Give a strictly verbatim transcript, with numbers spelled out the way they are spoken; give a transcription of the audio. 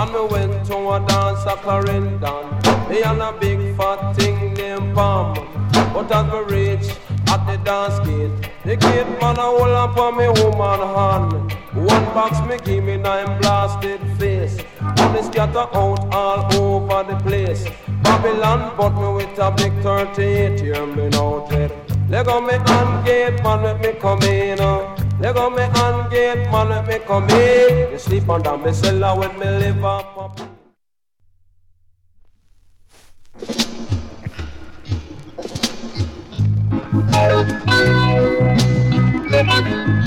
And me went to a dance a Clarendon. Me and a big fat thing named Pam. But as me reach at the dance gate, the gate man a hold up on me woman hand. One box me give me nine blasted face. Money scatter out all over the place. Babylon bought me with a big thirty-eight. Hear me now, Ted. Leg on me hand gate, man, let me come in. Uh. Leg on me hand gate, man, let me come in. You sleep under me cellar when me live up. Up.